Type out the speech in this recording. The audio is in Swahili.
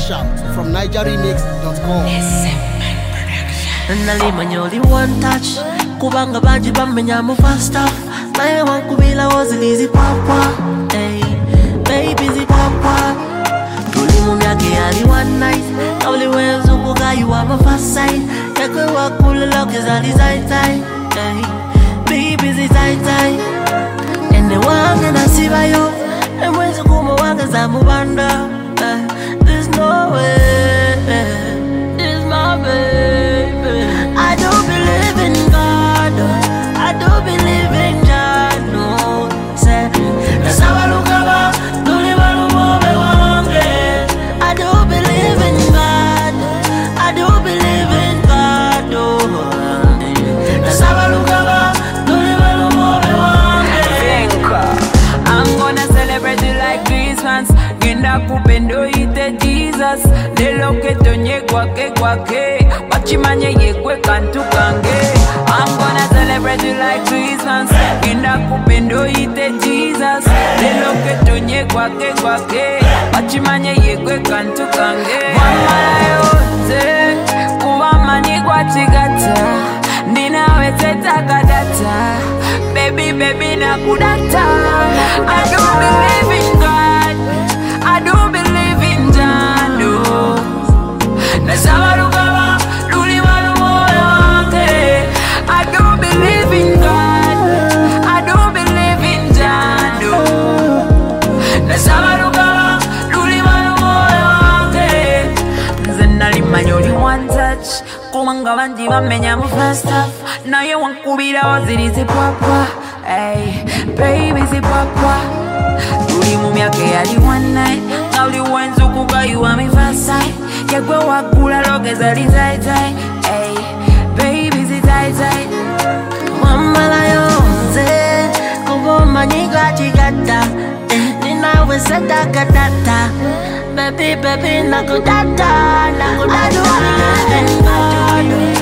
Fresh out from NigerRemix.com. Nalimanyoli one touch kubanga banji bamenya mu fast stuff naye wankubila wozilizi papa hey baby zi papa tuli mu myaka yali one night kawuli wenzukuga you are my first sight yakwe wakula loke zali zaitai hey baby zi zaitai ende wange nasibayo emwezi kumo wange za mubanda there's no way it's my baby. I do believe in God, I do believe in God, no. Say, Nasabalukaba, Dulibalumobe wange. I do believe in God, I do believe in God, oh. Nasabalukaba, Dulibalumobe wange. I'm gonna celebrate it like Christmas. Genda kupendo ite Jesus. Leloke tonye kwake kwake. Wachimanye yekwe kantu kange. I'm gonna celebrate it like Christmas. Genda kupendo ite Jesus. Leloke tonye kwake kwake. Wachimanye yekwe kantu kange. Wamala yote kuwamani kwa chigata. Ninawe tetaka data. Baby, baby, nakudata. I don't believe in God, I don't believe in Jando. Nasabarukaba, Lulibalumobe wange. I don't believe in God, I don't believe in Jando. Nasabarukaba, Lulibalumobe wange. Nze nalimanyoli one touch kubanga banji bamenya mu fast stuff naye wankubira wazirizi papa hey baby zi papa tuli mu myaka yali one night kawuli wenzukuga you are my first sight yagwe wakula loke zali zaitai hey baby zi zaitai Wamala yonze kubomanyi kwa chigata ninawe setaka data baby baby nakudata I do believe in God.